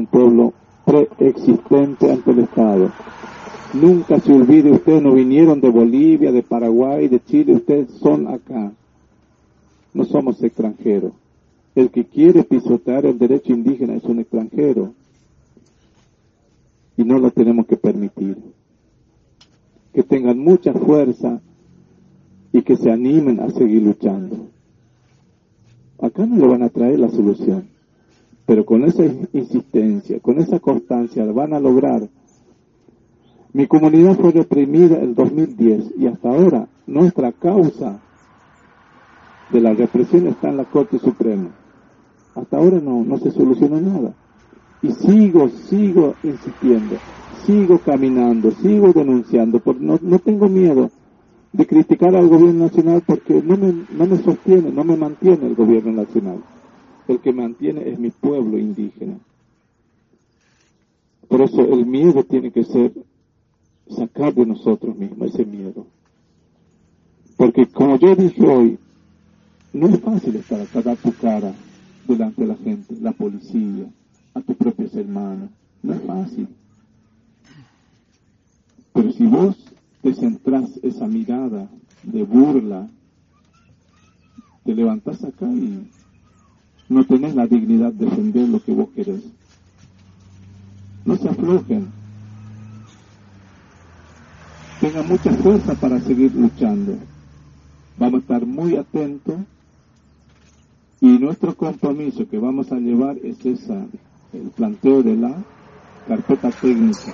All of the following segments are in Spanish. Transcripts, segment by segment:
pueblo preexistente ante el Estado. Nunca se olvide, ustedes no vinieron de Bolivia, de Paraguay, de Chile, ustedes son acá. No somos extranjeros. El que quiere pisotear el derecho indígena es un extranjero. Y no lo tenemos que permitir. Que tengan mucha fuerza y que se animen a seguir luchando. Acá no le van a traer la solución, pero con esa insistencia, con esa constancia van a lograr. Mi comunidad fue reprimida en 2010 y hasta ahora nuestra causa de la represión está en la Corte Suprema. Hasta ahora no se solucionó nada. Y sigo insistiendo, sigo caminando, sigo denunciando, porque no tengo miedo de criticar al gobierno nacional porque no me sostiene, no me mantiene el gobierno nacional. El que mantiene es mi pueblo indígena. Por eso el miedo tiene que ser sacar de nosotros mismos ese miedo. Porque como yo dije hoy, no es fácil estar acá, dar tu cara delante de la gente, la policía, a tus propios hermanos. No es fácil. Pero si vos te centrás esa mirada de burla, te levantás acá y no tenés la dignidad de defender lo que vos querés. No se aflojen. Tengan mucha fuerza para seguir luchando. Vamos a estar muy atentos y nuestro compromiso que vamos a llevar es el planteo de la carpeta técnica.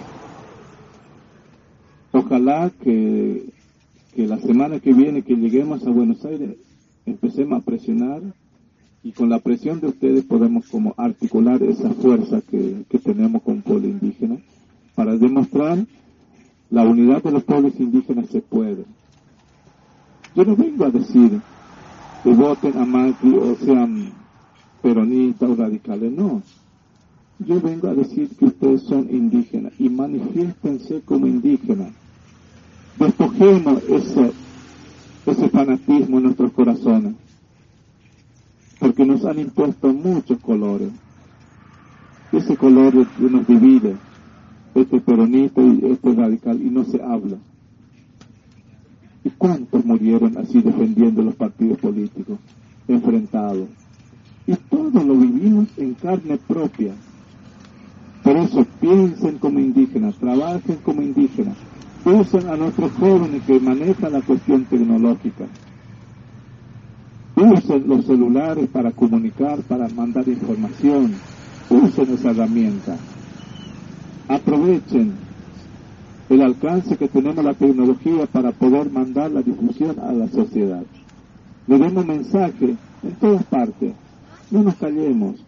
Ojalá que la semana que viene que lleguemos a Buenos Aires empecemos a presionar y con la presión de ustedes podemos como articular esa fuerza que tenemos con el pueblo indígena para demostrar la unidad de los pueblos indígenas se puede. Yo no vengo a decir que voten a Macri o sean peronistas o radicales, no. Yo vengo a decir que ustedes son indígenas y manifiéstense como indígenas. Despojemos ese fanatismo en nuestros corazones, porque nos han impuesto muchos colores. Ese color nos divide, este peronista y este radical, y no se habla. ¿Y cuántos murieron así defendiendo los partidos políticos, enfrentados? Y todos lo vivimos en carne propia. Por eso piensen como indígenas, trabajen como indígenas, usen a nuestros jóvenes que manejan la cuestión tecnológica, usen los celulares para comunicar, para mandar información, usen esa herramienta, aprovechen el alcance que tenemos la tecnología para poder mandar la difusión a la sociedad. Le demos mensaje en todas partes, no nos callemos.